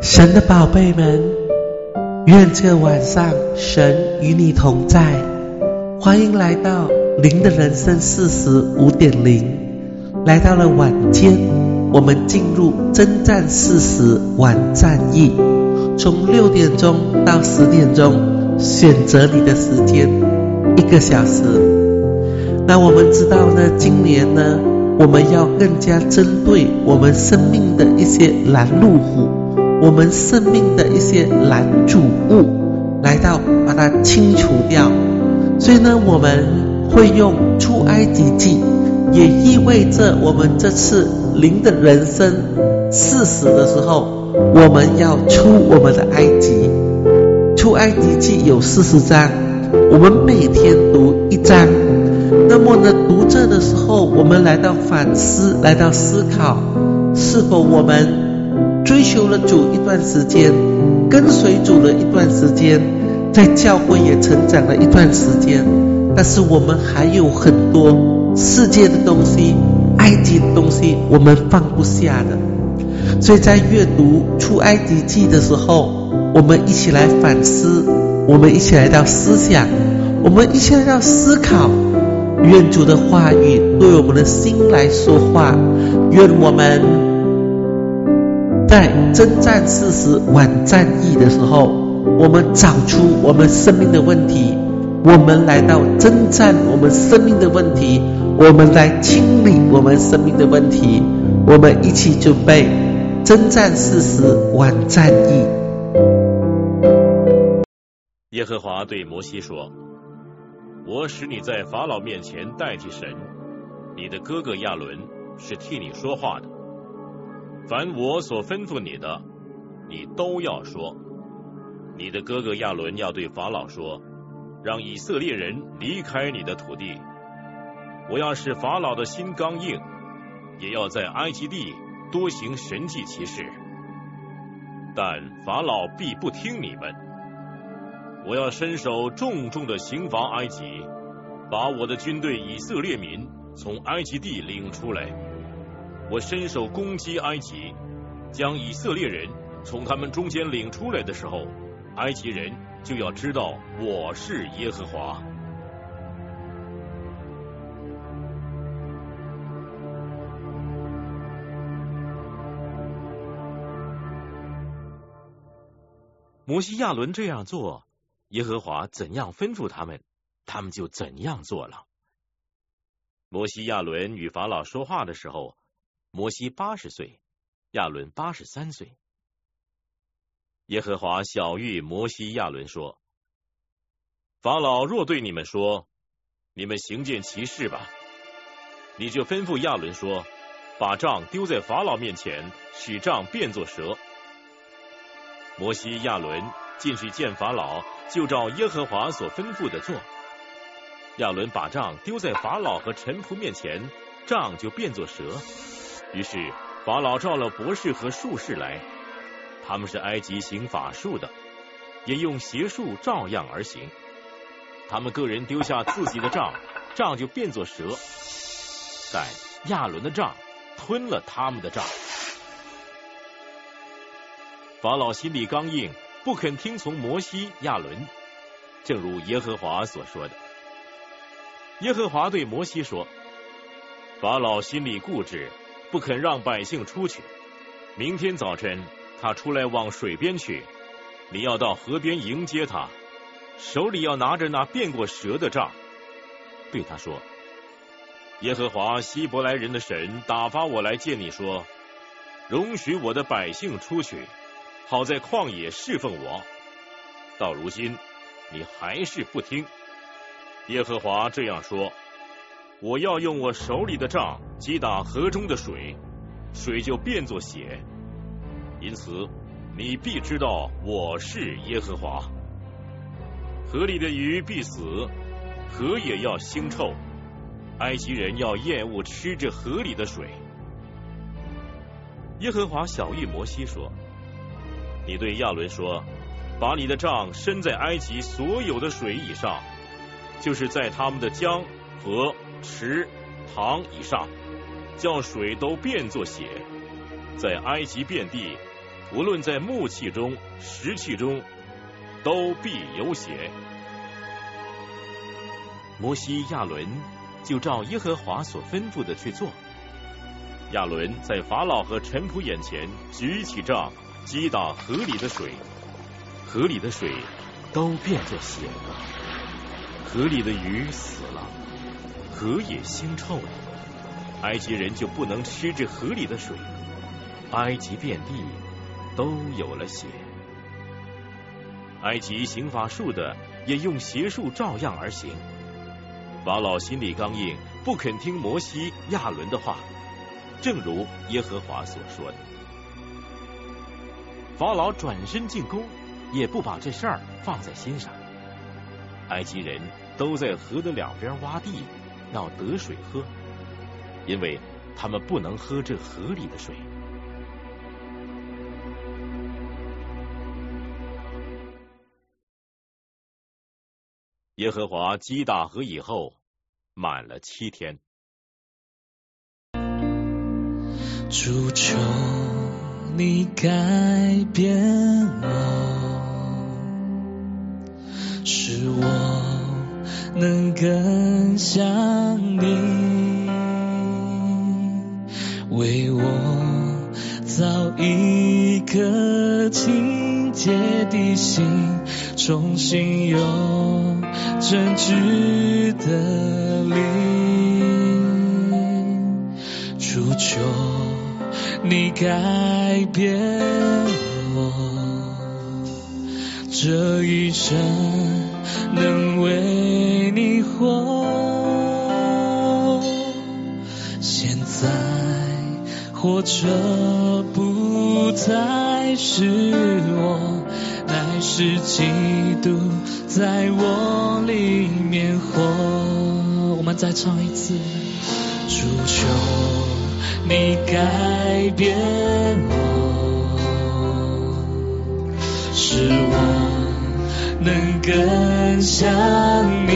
神的宝贝们，愿这晚上神与你同在。欢迎来到灵的人生45.0，来到了晚间，我们进入征战40晚战役，从6点钟到10点钟，选择你的时间1个小时。那我们知道呢，今年呢，我们要更加针对我们生命的一些拦路虎，我们生命的一些拦阻物，来到把它清除掉。所以呢，我们会用出埃及记，也意味着我们这次灵的人生40的时候，我们要出我们的埃及。出埃及记有40章，我们每天读1章。那么呢，读这的时候，我们来到反思，来到思考，是否我们追求了主一段时间，跟随主了一段时间，在教会也成长了一段时间，但是我们还有很多世界的东西，埃及的东西我们放不下的。所以在阅读出埃及记的时候，我们一起来反思，我们一起来到思想，我们一起来到思考，愿主的话语对我们的心来说话，愿我们在征战40晚战役的时候，我们找出我们生命的问题，我们来到征战我们生命的问题，我们来清理我们生命的问题，我们一起准备征战40晚战役。 耶和华对摩西说，我使你在法老面前代替神，你的哥哥亚伦是替你说话的。凡我所吩咐你的，你都要说。你的哥哥亚伦要对法老说，让以色列人离开你的土地。我要使法老的心刚硬，也要在埃及地多行神迹奇事。但法老必不听你们。我要伸手重重的刑罚埃及，把我的军队以色列民从埃及地领出来。我伸手攻击埃及，将以色列人从他们中间领出来的时候，埃及人就要知道我是耶和华。摩西亚伦这样做，耶和华怎样吩咐他们，他们就怎样做了。摩西亚伦与法老说话的时候，摩西80岁，亚伦83岁。耶和华晓谕摩西亚伦说，法老若对你们说，你们行件奇事吧，你就吩咐亚伦说，把杖丢在法老面前，使杖变作蛇。摩西亚伦进去见法老，就照耶和华所吩咐的做。亚伦把杖丢在法老和臣仆面前，杖就变作蛇。于是法老召了博士和术士来，他们是埃及行法术的，也用邪术照样而行。他们个人丢下自己的杖，杖就变作蛇，但亚伦的杖吞了他们的杖。法老心里刚硬，不肯听从摩西、亚伦，正如耶和华所说的。耶和华对摩西说，法老心里固执，不肯让百姓出去。明天早晨他出来往水边去，你要到河边迎接他，手里要拿着那变过蛇的杖，对他说，耶和华希伯来人的神打发我来见你说，容许我的百姓出去，好在旷野侍奉我。到如今你还是不听。耶和华这样说，我要用我手里的杖击打河中的水，水就变作血。因此你必知道我是耶和华。河里的鱼必死，河也要腥臭，埃及人要厌恶吃着河里的水。耶和华晓谕摩西说，你对亚伦说，把你的杖伸在埃及所有的水以上，就是在他们的江、河、池、塘以上，叫水都变作血，在埃及遍地， 无论在木器中、石器中，都必有血。摩西、亚伦就照耶和华所吩咐的去做。亚伦在法老和臣仆眼前举起杖，击打河里的水，河里的水都变作血了。河里的鱼死了，河也腥臭了。埃及人就不能吃这河里的水，埃及遍地都有了血。埃及行法术的也用邪术照样而行。法老心里刚硬，不肯听摩西、亚伦的话，正如耶和华所说的。法老转身进宫，也不把这事儿放在心上。埃及人都在河的两边挖地，要得水喝，因为他们不能喝这河里的水。耶和华击打河以后，满了7天。 主求你改变我，使我能更像你，为我造一颗清洁的心，重新有真挚的灵。主求你改变我，这一生能为你活。现在活着不再是我，乃是基督在我里面活。我们再唱一次。主求你改变我，使我能更像你，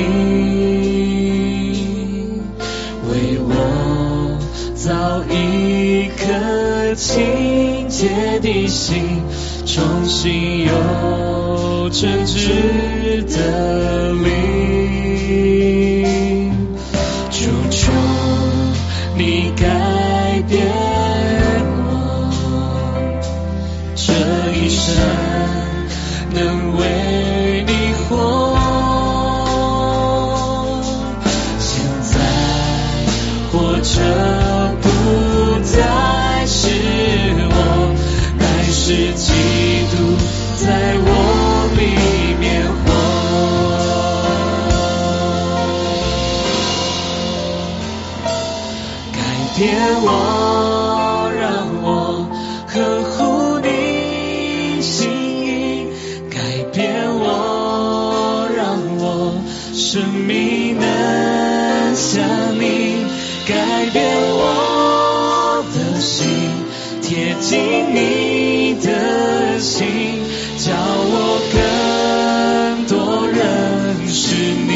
为我造一颗清洁的心，重新有真挚的灵。主求你改变我，这一生能为你活。现在活着不再是我，乃是基督在我里面活。改变我，让我合乎你心意，改变我，让我生命能像你，改变我的心，贴近你的心，叫我更多认识你。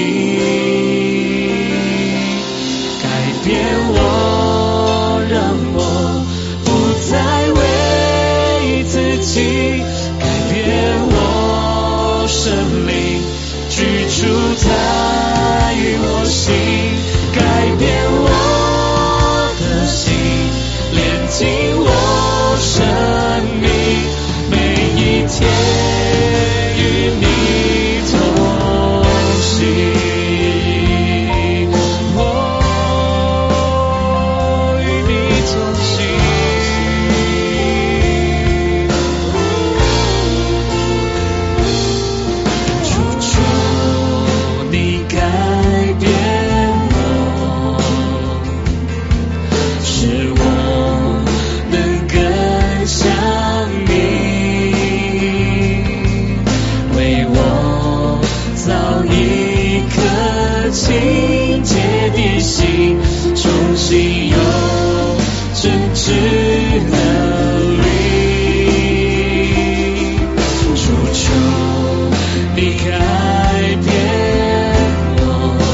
改变我，让我不再为自己，改变我生灵居住在我心，改变我的心，连进我生命，每一天与你同行。清洁的心，重新有真挚的灵。主求你改变我，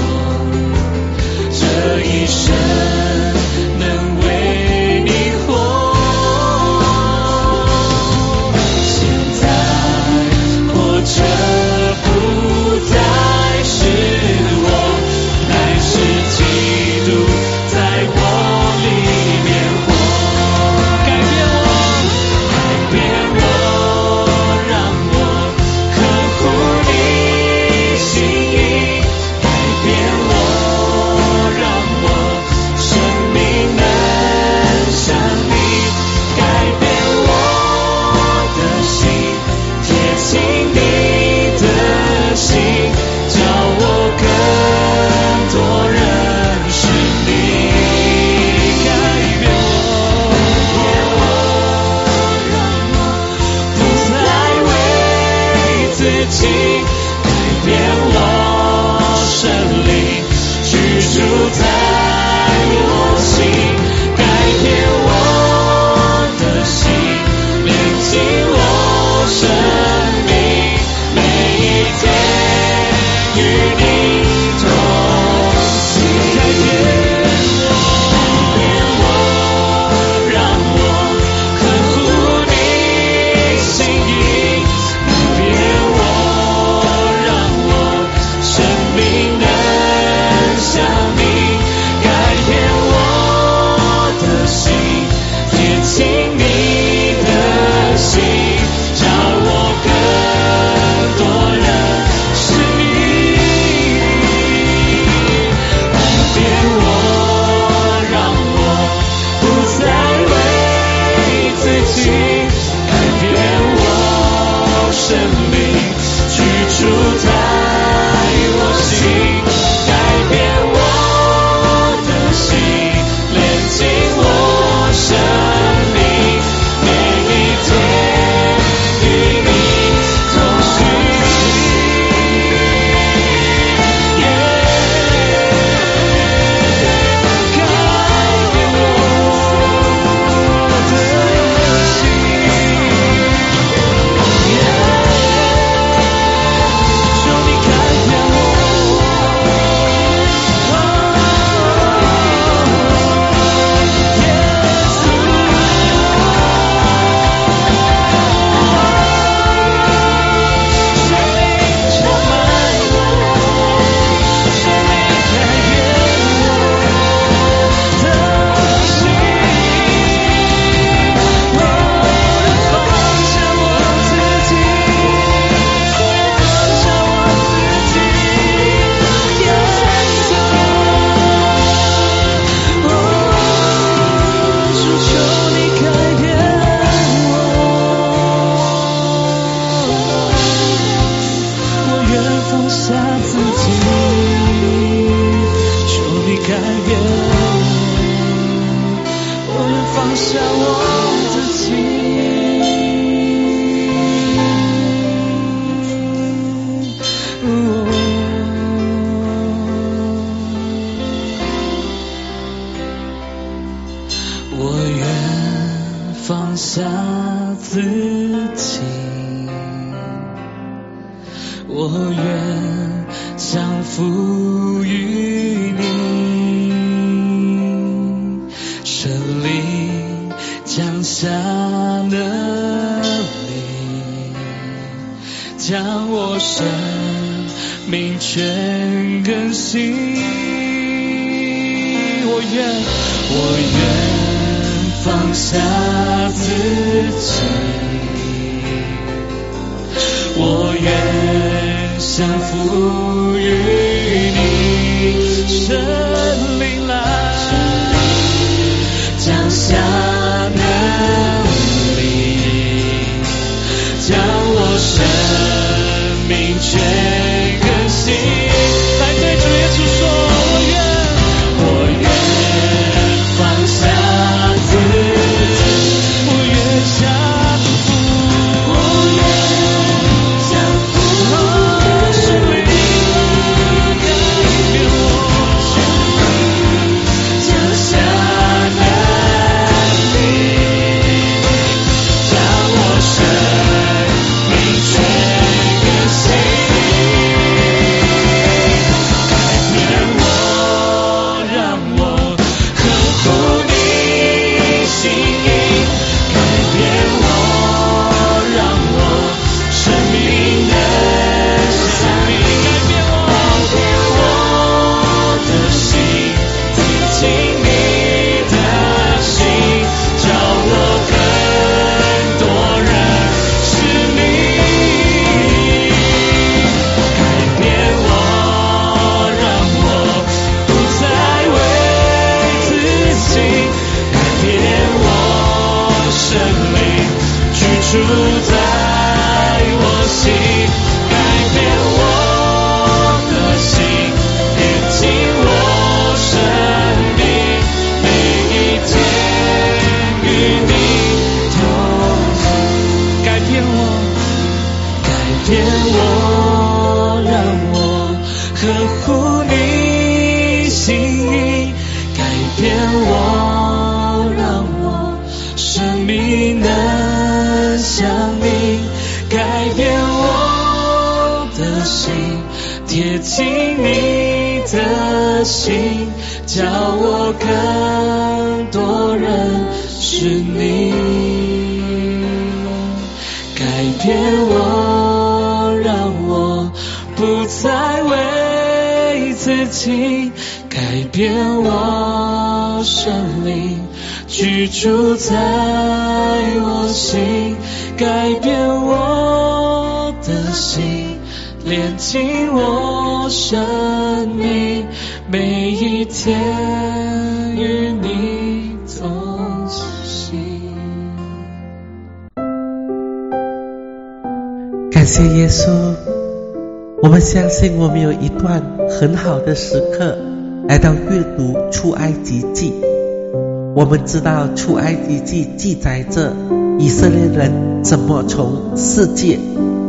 这一生能为你活。 情，改变我生命，居住在我心，改变我的心，连进我生命，每一天与你同行。 居住在我心，改变我的心，连进我生命，每一天与你同行。 谢耶稣，我们相信我们有一段很好的时刻来到阅读出埃及记。我们知道出埃及记记载着以色列人怎么从世界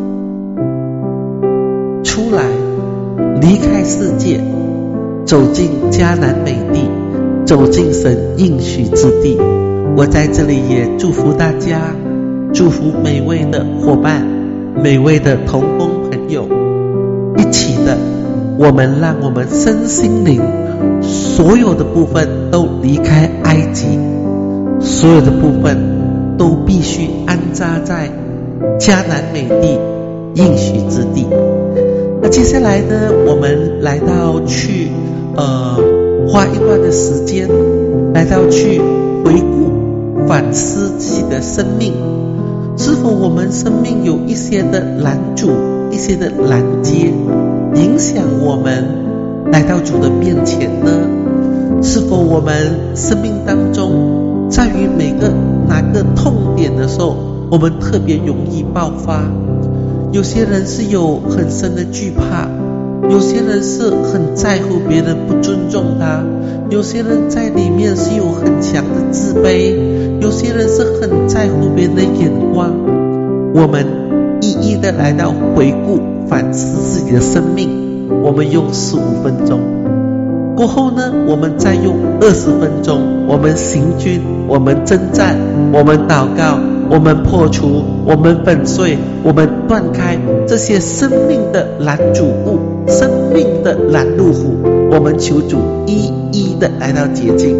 出来，离开世界，走进迦南美地，走进神应许之地。我在这里也祝福大家，祝福每位的伙伴，每位的同工朋友，一起的我们让我们身心灵所有的部分都离开埃及，所有的部分都必须安扎在迦南美地应许之地。那接下来呢，我们来到去花一段的时间来到去回顾反思自己的生命，是否我们生命有一些的拦阻，一些的拦截，影响我们来到主的面前呢？是否我们生命当中在于哪个痛点的时候，我们特别容易爆发？有些人是有很深的惧怕，有些人是很在乎别人不尊重他，有些人在里面是有很强的自卑，有些人是很在乎别人的眼光。我们一一的来到回顾反思自己的生命，我们用15分钟，过后呢，我们再用20分钟，我们行军，我们征战，我们祷告，我们破除，我们粉碎，我们断开这些生命的拦阻物，生命的拦路虎，我们求主一一的来到洁净。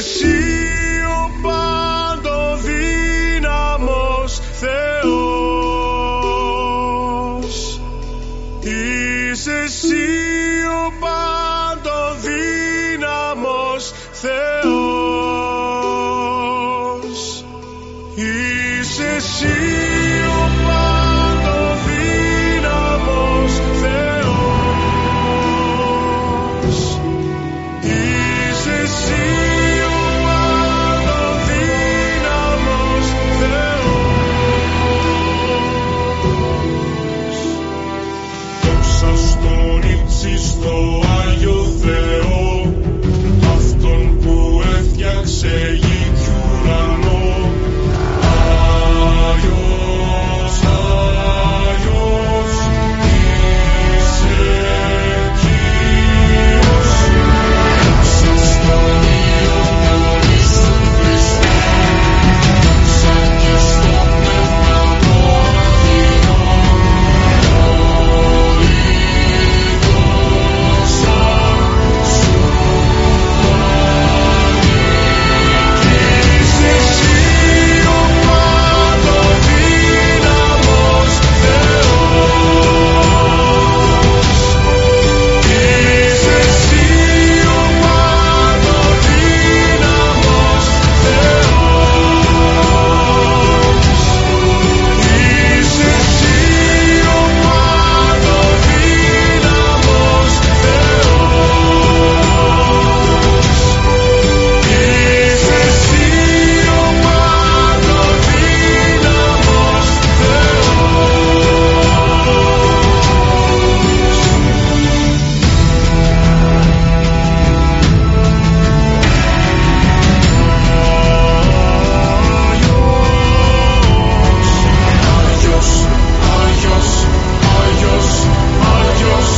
εσύ ο παντοδύναμος Θεός. Είσαι εσύ ο παντοδύναμος Θεός. Είσαι εσύ ο παντοδύναμος Θεός. Είσαι εσύ ο παντοδύναμος Θεός. Δόξα στον ύψιστο Άγιο Θεό, αυτόν που έφτιαξε γη κι ουρανό. Άγιος, Άγιος, είσαι Κύριος. Δόξα στον Υιό τον Ιησού Χριστό, δόξα και στο Πνεύμα το Αγίο. Όλη δόξα σου ανήκει. Είσαι εσύ ο παντοδύναμος Θεός. Είσαι εσύ ο παντοδύναμος Θεός. Είσαι εσύ ο παντοδύναμος Θεός. Είσαι εσύ ο παντοδύναμος Άγιος, Άγιος, Άγιος, Άγιος,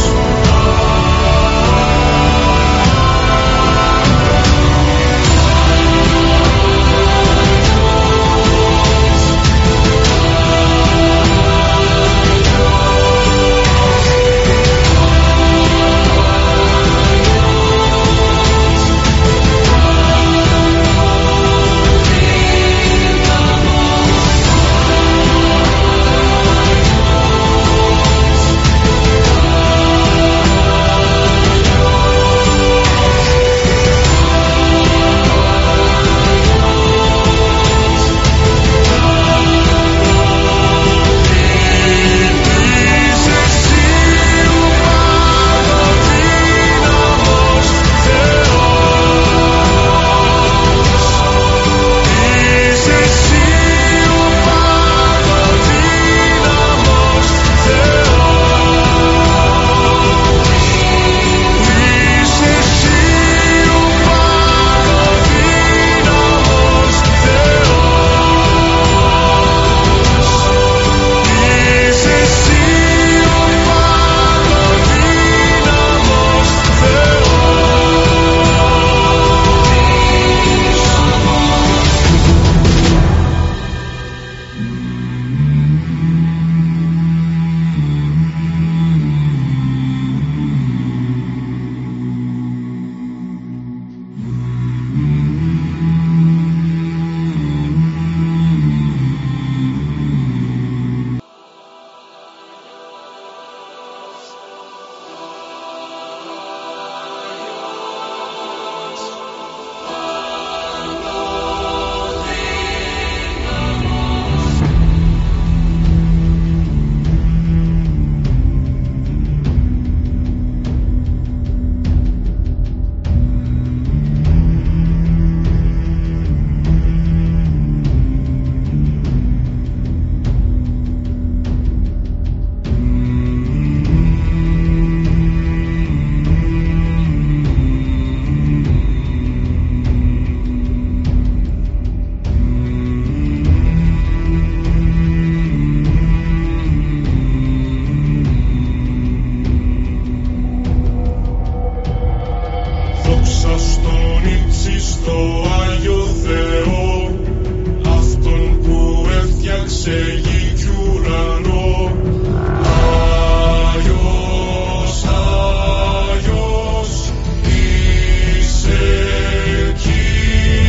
Κύριος.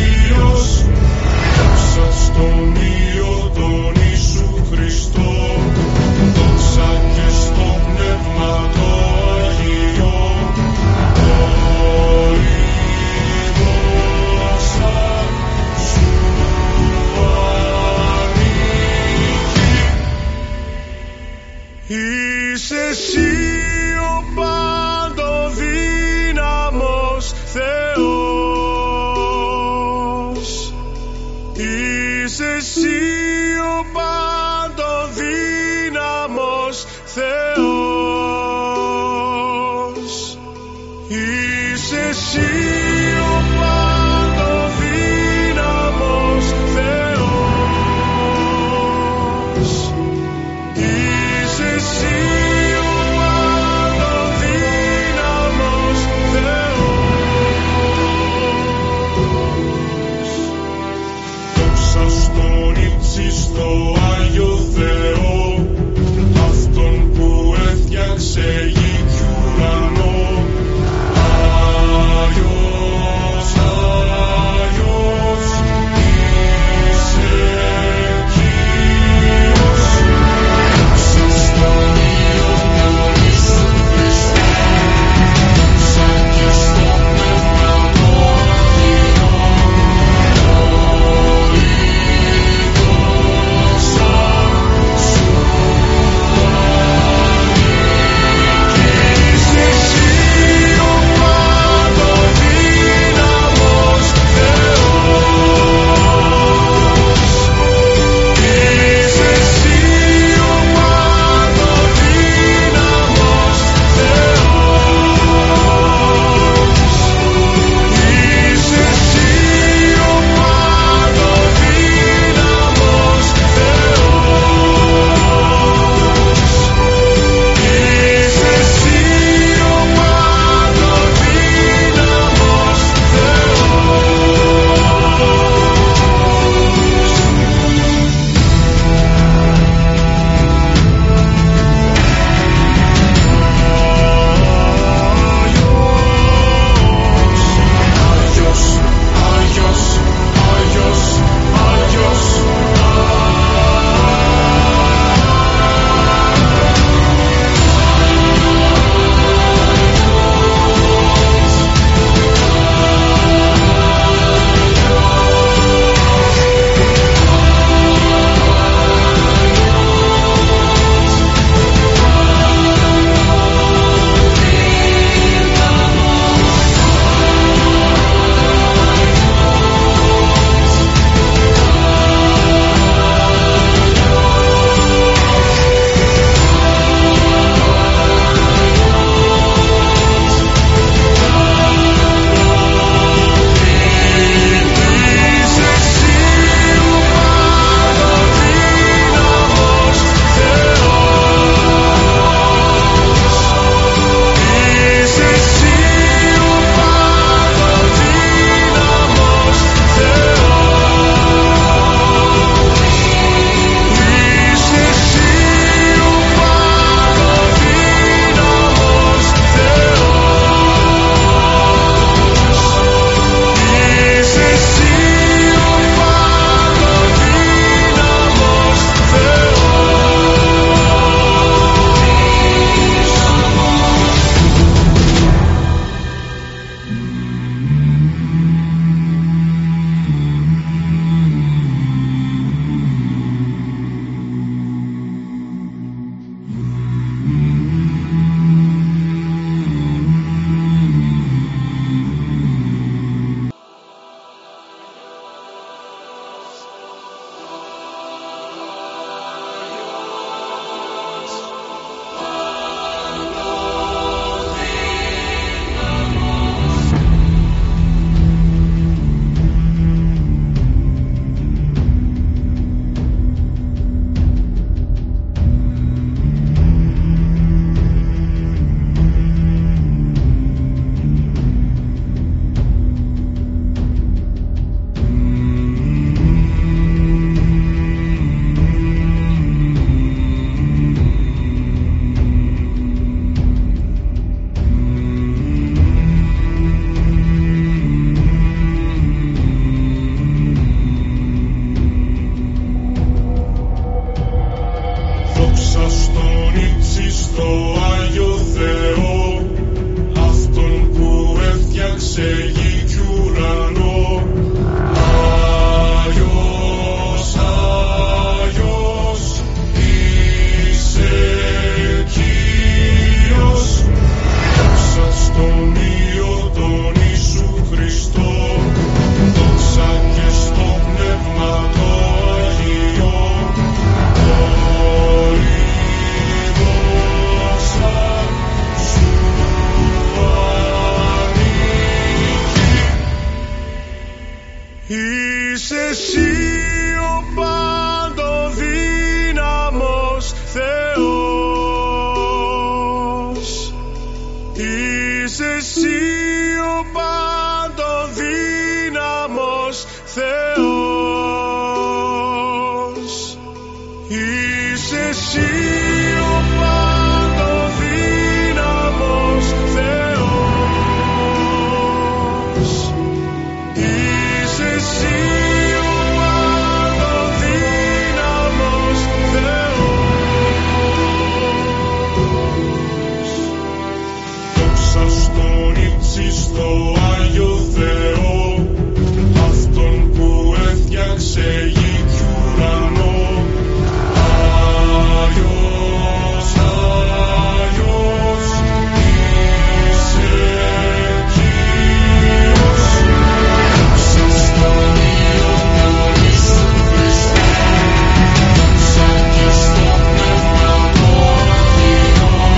Είσαι εσύ ο παντοδύναμος Θεός. Είσαι εσύ ο παντοδύναμος Θεός. Δόξα στον ύψιστο Άγιο Θεό, αυτόν που έφτιαξε γη κι ουρανό. Άγιος, εσύ ο παντοδύναμος Θεός. Είσαι εσύ ο παντοδύναμος Θεός. Είσαι εσύ ο παντοδύναμος Θεός. Είσαι εσύ ο παντοδύναμος Θεός. Δόξα στον ύψιστο Άγιο Θεό, αυτόν που έφτιαξε γη κι ουρανό. Άγιος, Άγιος, είσαι Κύριος. Δόξα στον Υιό τον Ιησού Χριστό, δόξα και στο Πνεύμα των Αγίων.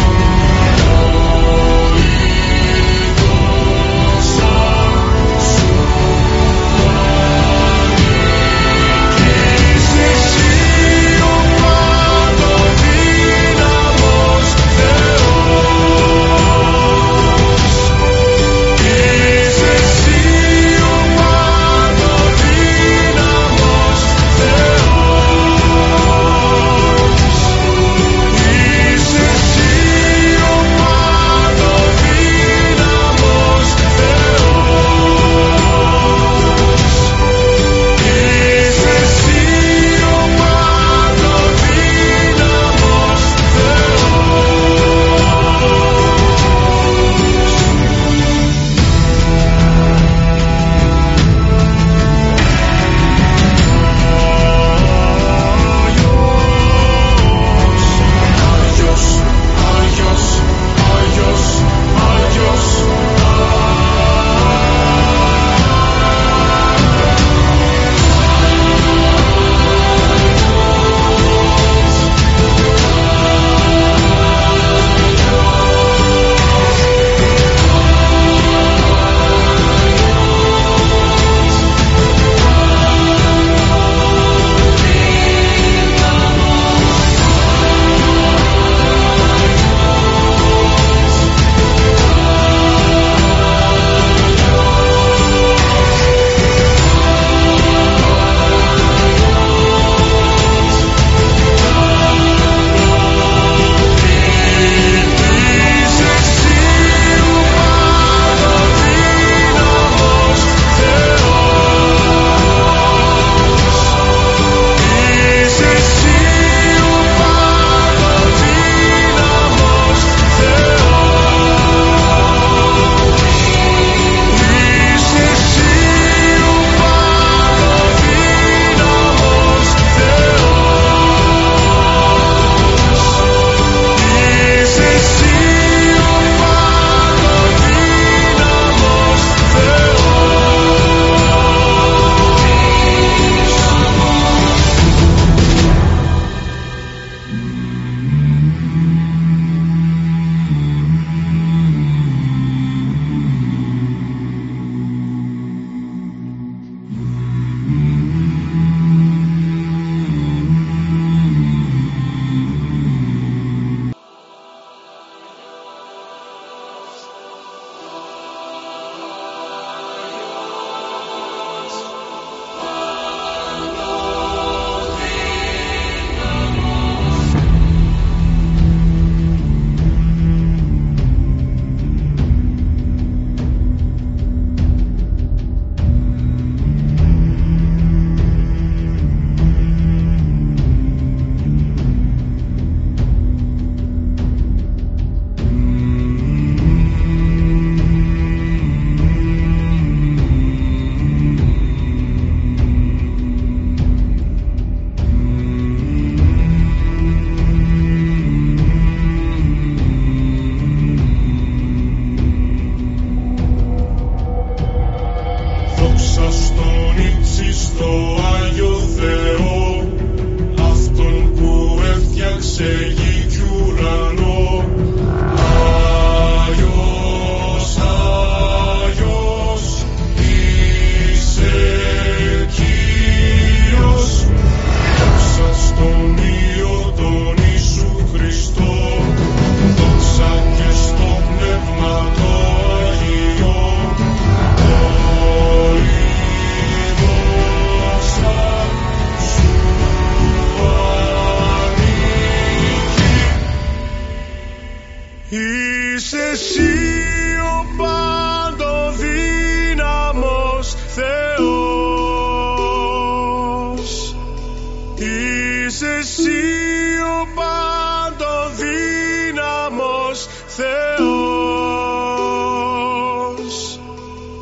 Κύριος.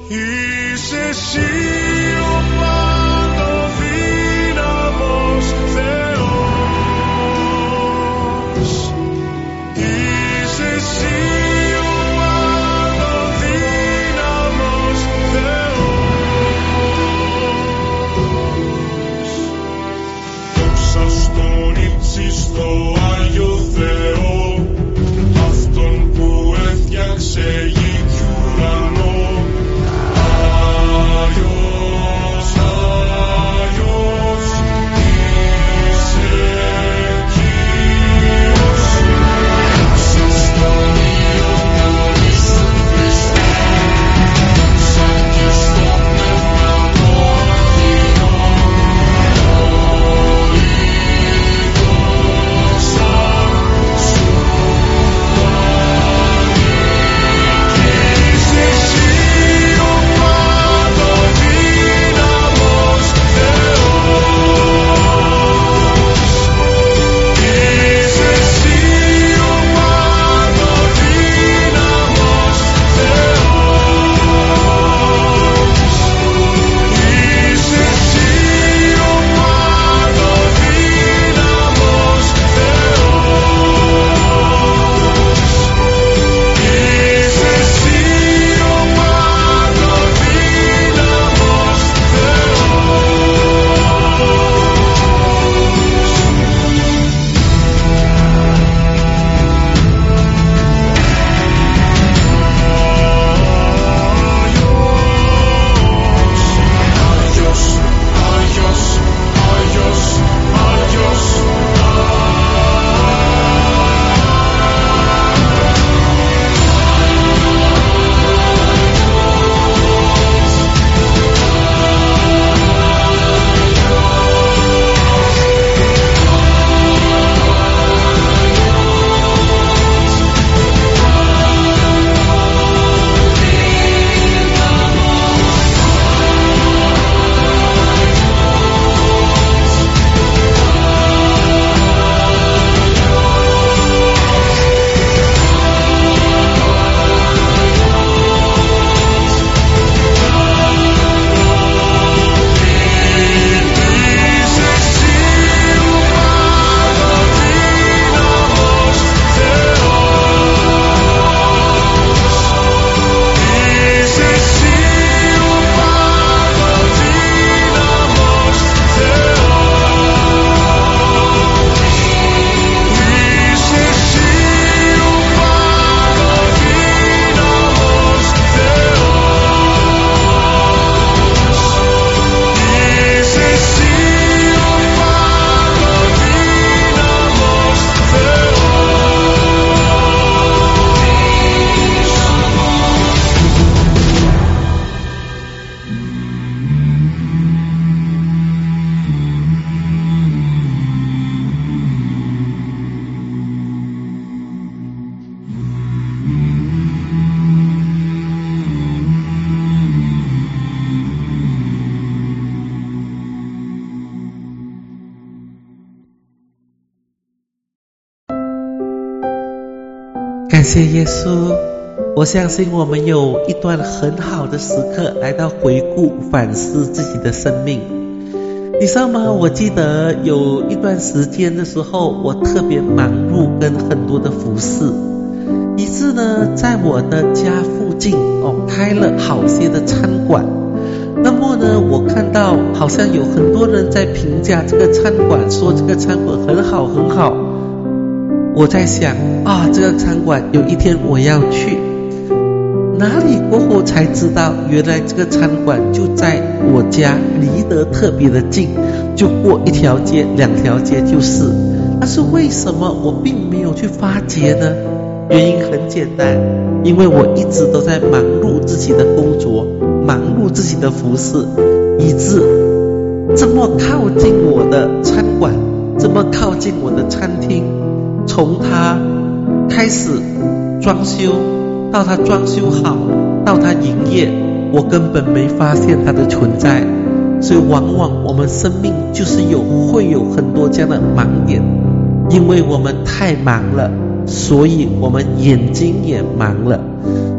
感谢耶稣，我相信我们有一段很好的时刻来到回顾反思自己的生命。你知道吗？我记得有一段时间的时候，我特别忙碌跟很多的服侍，以致呢在我的家附近开了好些的餐馆。那么呢我看到好像有很多人在评价这个餐馆，说这个餐馆很好很好。我在想这个餐馆有一天我要去哪里，过后才知道原来这个餐馆就在我家，离得特别的近，就过一条街两条街就是。但是为什么我并没有去发掘呢？原因很简单，因为我一直都在忙碌自己的工作，忙碌自己的服侍，以致这么靠近我的餐馆，这么靠近我的餐厅，从它开始装修到它装修好到它营业，我根本没发现它的存在。所以往往我们生命就是会有很多这样的盲点，因为我们太忙了，所以我们眼睛也忙了。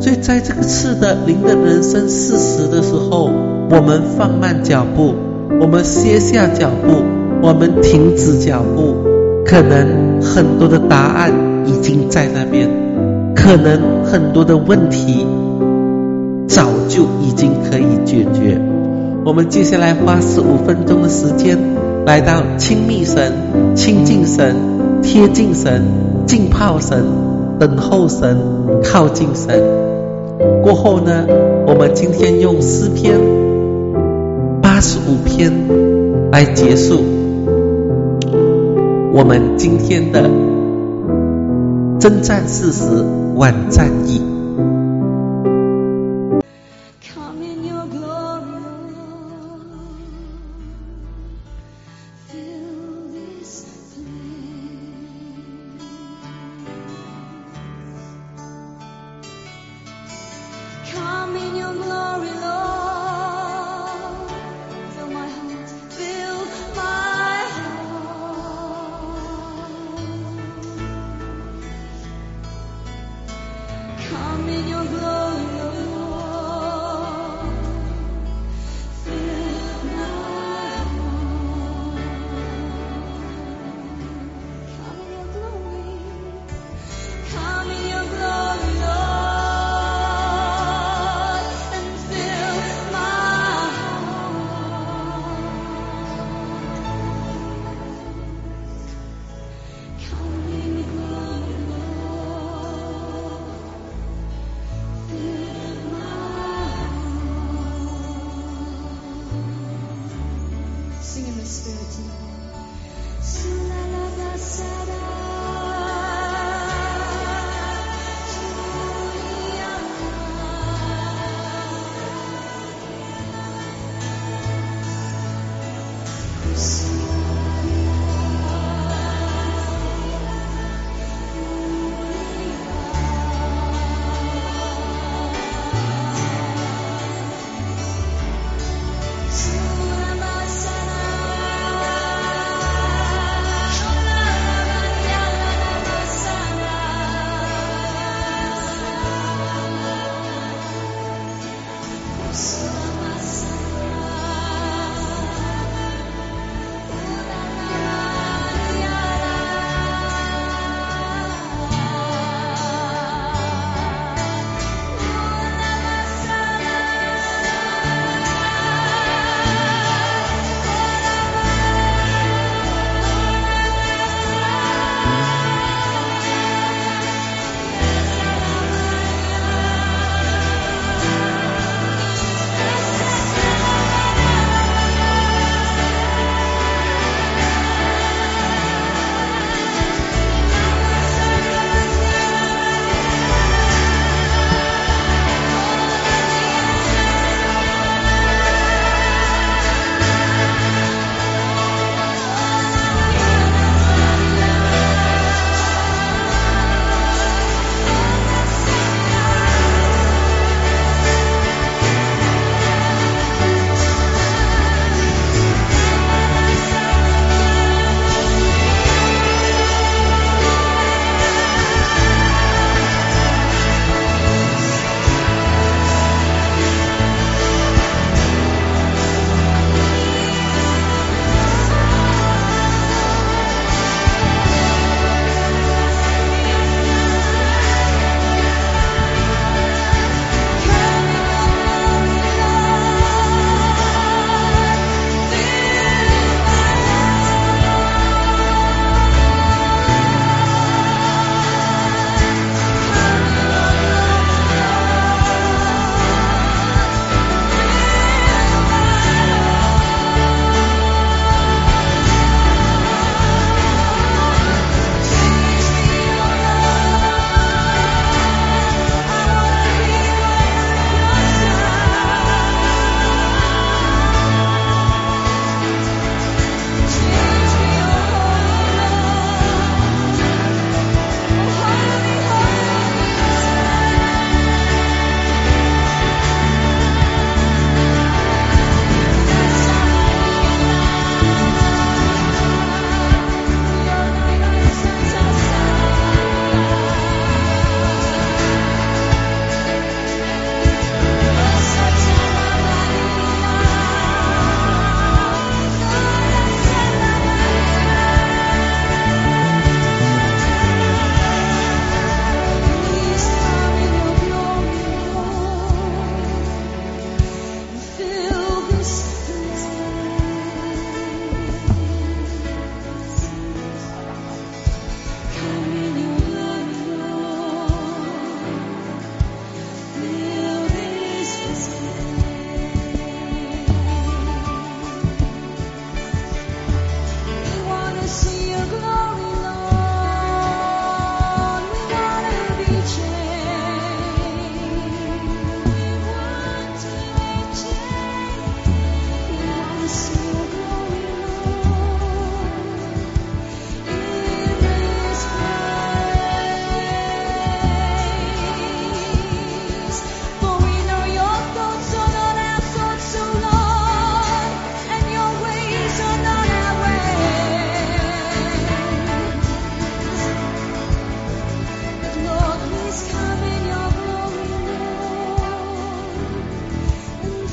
所以在这个次的灵的人生40的时候，我们放慢脚步，我们歇下脚步，我们停止脚步，可能很多的答案已经在那边，可能很多的问题早就已经可以解决。我们接下来花15分钟的时间，来到亲密神、亲近神、贴近神、浸泡神、等候神、靠近神。过后呢，我们今天用诗篇85篇来结束我们今天的征战40晚战役。 Come in your glory, Lord. Fill this place. Come in your glory, Lord. Fill my heart, fill my heart. Come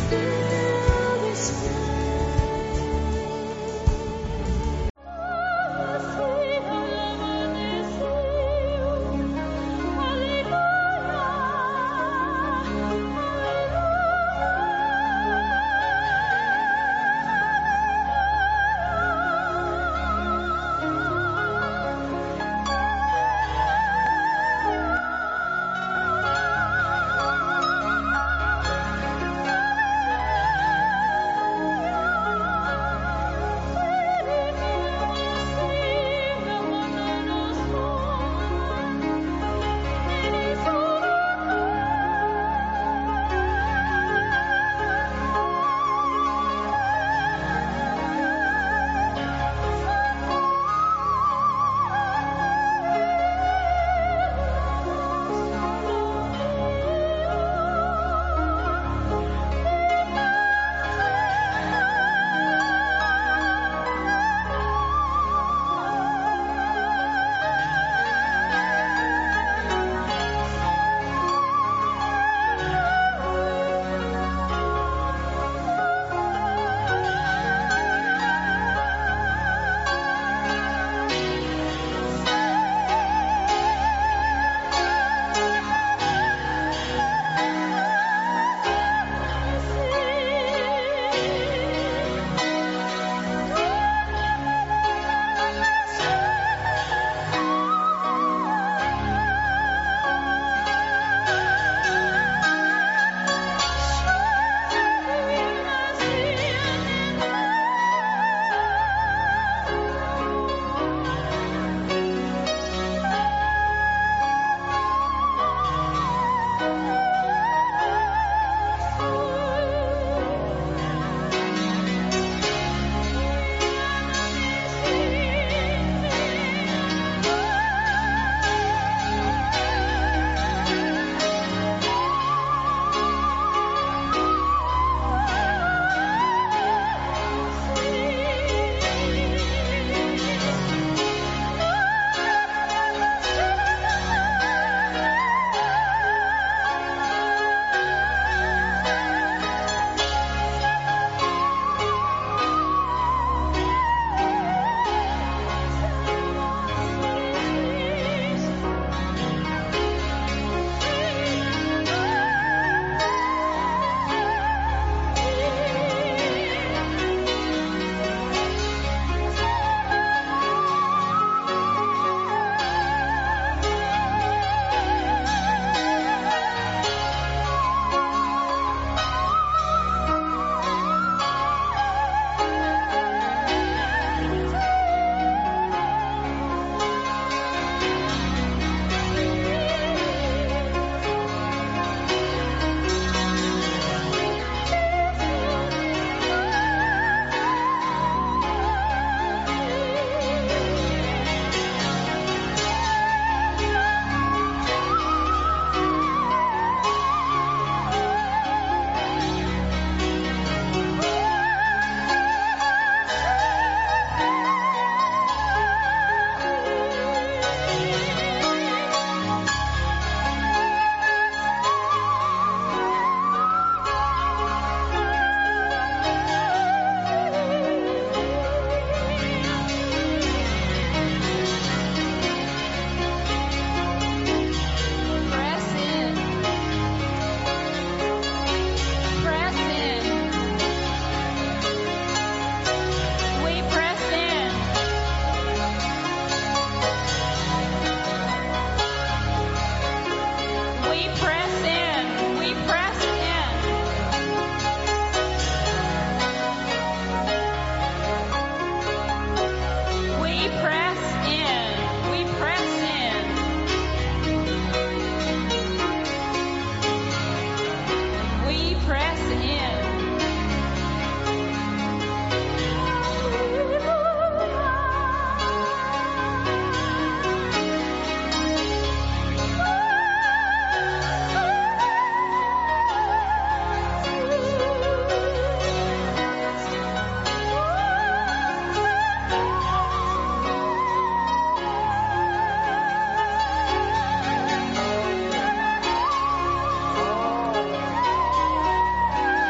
Press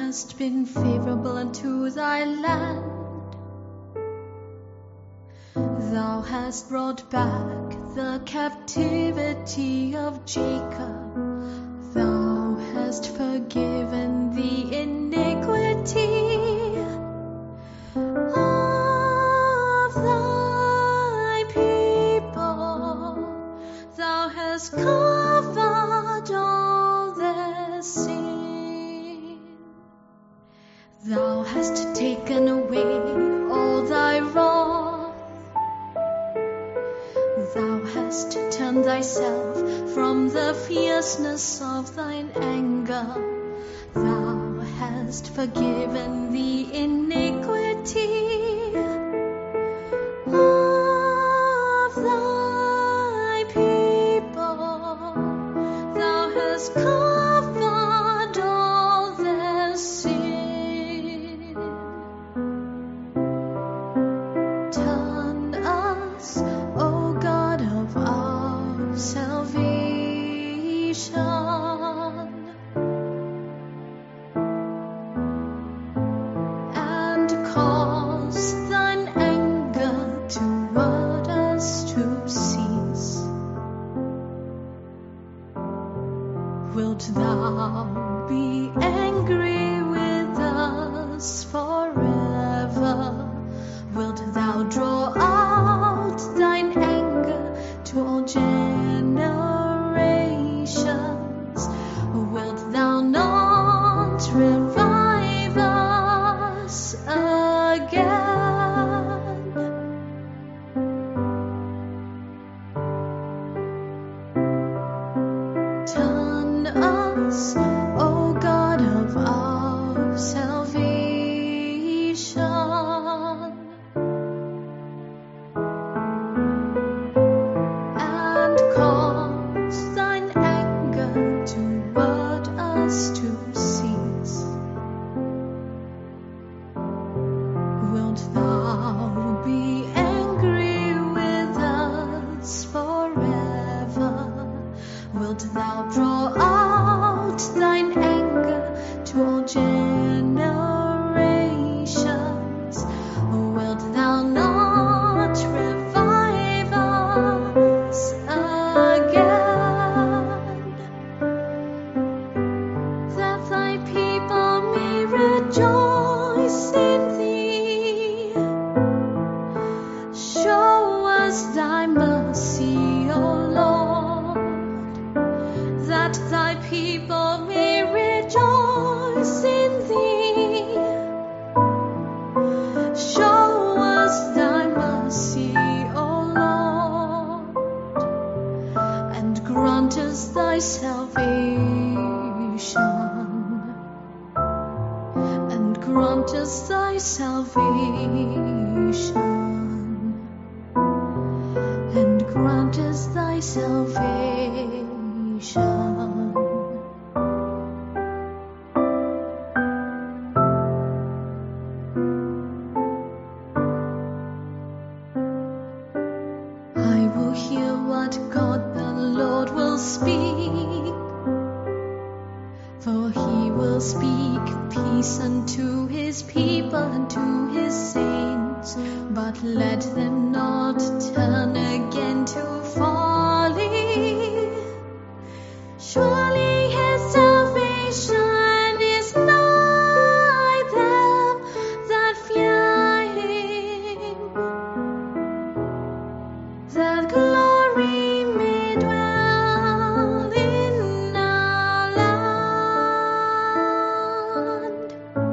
hast been favorable unto thy land. Thou hast brought back the captivity of Jacob. Thou hast forgiven the iniquity of thy people. Thou hast covered all their sin. Thou hast taken away all thy wrath. Thou hast turned thyself from the fierceness of thine anger. Thou hast forgiven the iniquity of thy people. Thou hast covered all their sin. Turn us, O God of our salvation, and cause thine anger toward us to cease. Wilt thou be angry with us forever? Wilt thou draw out thine anger to all generations? Wilt thou not revive us again? Turn us, O God of our salvation, and cause thine anger toward us to cease. Wilt thou be angry with us forever? Wilt thou draw out thine anger to all generations? Wilt thou not revive us again, that thy people may rejoice in thee? Show us thy mercy, O Lord, that thy people may rejoice in thee. Show us thy mercy, O Lord, and grant us thy salvation, and grant us thy salvation, and grant us thy salvation. I will hear what God the Lord will speak, for he will speak peace unto his people and to his saints, but let them not turn again to folly. Surely his salvation is nigh them that fear him, that glory may dwell in our land.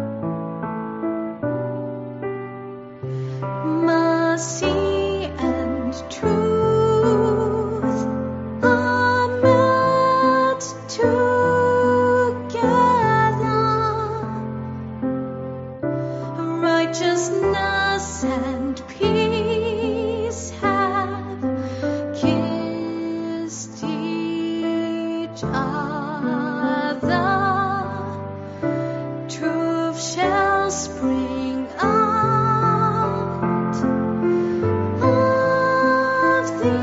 Mercy and truth are met together. Righteousness and peace have kissed each other. Truth shall spring out of the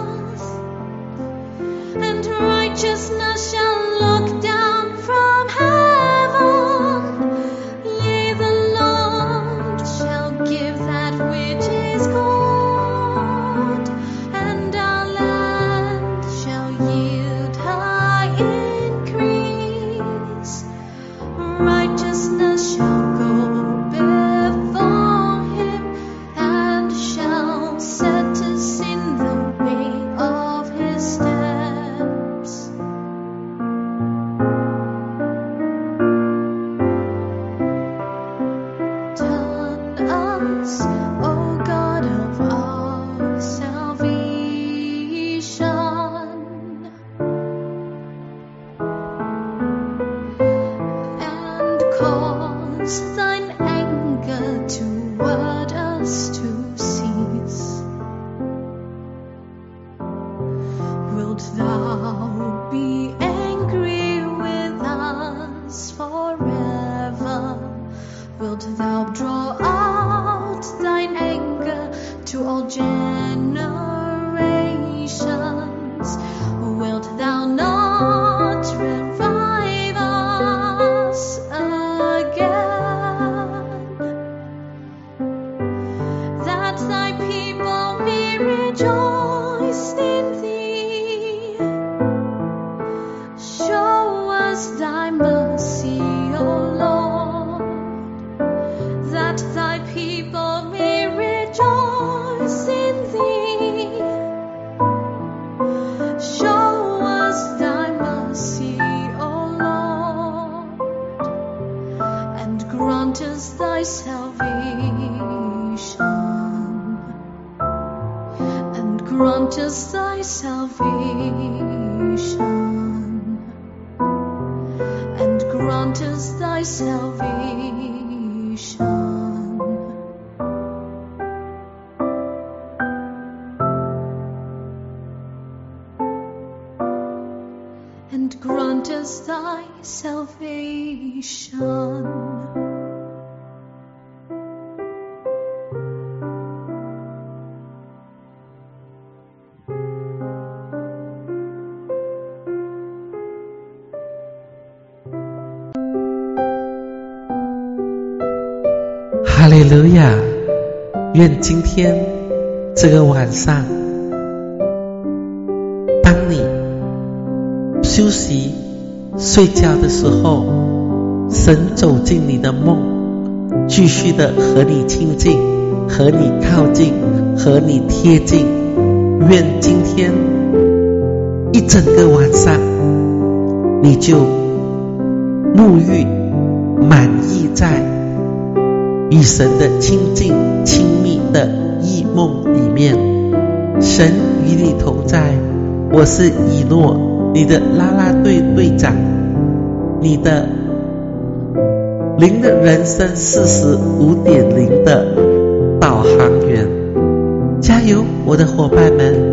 earth, and righteousness shall look down from heaven. Wilt thou be angry with us forever? Wilt thou draw out thine anger to all generations? Wilt thou not revive us again, that thy people may rejoice in thee? Show us thy mercy, O Lord, that thy people may rejoice in thee. Show us thy mercy, O Lord, and grant us thy salvation, and grant us thy salvation, and grant us thy salvation. And grant us thy salvation. 哈利路亚！愿今天这个晚上，当你休息睡觉的时候，神走进你的梦，继续的和你亲近，和你靠近，和你贴近。愿今天一整个晚上，你就沐浴满意在与神的亲近亲密的异梦里面。神与你同在，我是以诺，你的啦啦队队长，你的灵的人生45.0的导航员。加油，我的伙伴们！